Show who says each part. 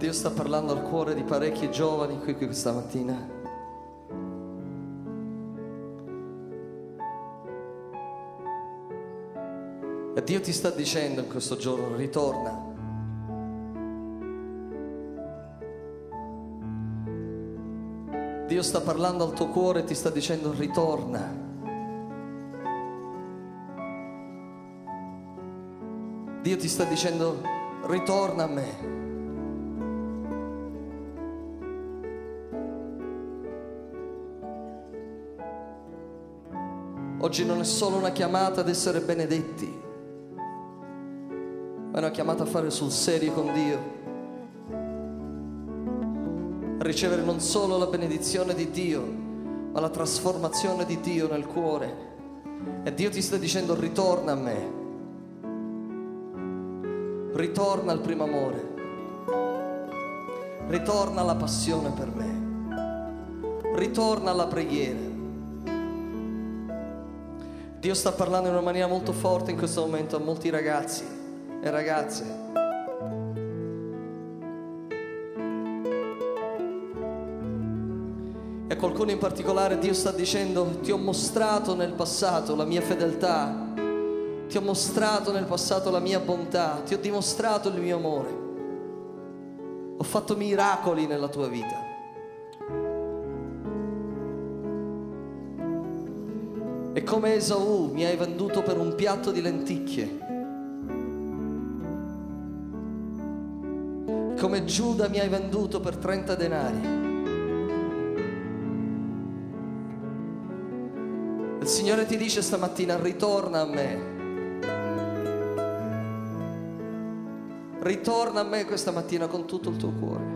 Speaker 1: Dio sta parlando al cuore di parecchi giovani qui questa mattina. E Dio ti sta dicendo in questo giorno: ritorna. Dio sta parlando al tuo cuore e ti sta dicendo: ritorna. Dio ti sta dicendo: ritorna a me. Oggi non è solo una chiamata ad essere benedetti, ma è una chiamata a fare sul serio con Dio, a ricevere non solo la benedizione di Dio, ma la trasformazione di Dio nel cuore. E Dio ti sta dicendo: ritorna a me, ritorna al primo amore, ritorna alla passione per me, ritorna alla preghiera. Dio sta parlando in una maniera molto forte in questo momento a molti ragazzi e ragazze. E a qualcuno in particolare Dio sta dicendo: ti ho mostrato nel passato la mia fedeltà, ti ho mostrato nel passato la mia bontà, ti ho dimostrato il mio amore, ho fatto miracoli nella tua vita. E come Esaù mi hai venduto per un piatto di lenticchie, come Giuda mi hai venduto per 30 denari. Il Signore ti dice stamattina: ritorna a me. Ritorna a me questa mattina con tutto il tuo cuore.